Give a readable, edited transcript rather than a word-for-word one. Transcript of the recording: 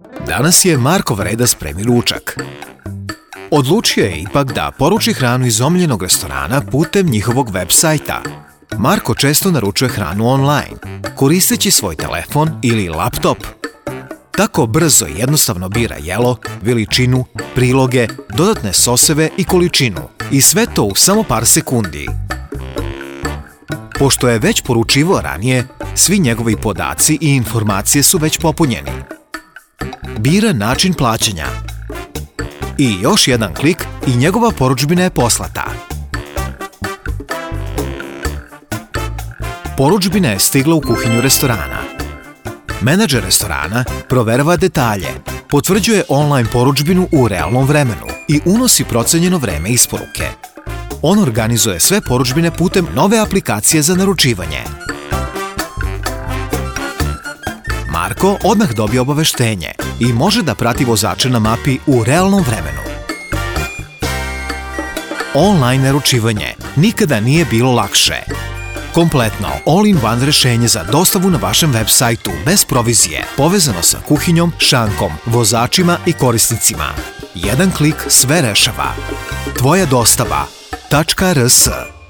Danas je Markov red da spremi ručak. Odlučio je ipak da poruči hranu iz omiljenog restorana putem njihovog web sajta. Marko često naručuje hranu online, koristeći svoj telefon ili laptop. Tako brzo i jednostavno bira jelo, veličinu, priloge, dodatne soseve i količinu. I sve to u samo par sekundi. Pošto je već poručivao ranije, svi njegovi podaci i informacije su već popunjeni. Bira način plaćanja. I još jedan klik i njegova poručbina je poslata. Poručbina je stigla u kuhinju restorana. Menadžer restorana proverava detalje, potvrđuje online poručbinu u realnom vremenu i unosi procenjeno vreme isporuke. On organizuje sve poručbine putem nove aplikacije za naručivanje. Marko odmah dobije obaveštenje i može da prati vozače na mapi u realnom vremenu. Online naručivanje nikada nije bilo lakše. Kompletno all-in-one rešenje za dostavu na vašem web sajtu bez provizije, povezano sa kuhinjom, šankom, vozačima i korisnicima. Jedan klik sve rešava. Tvoja dostava.rs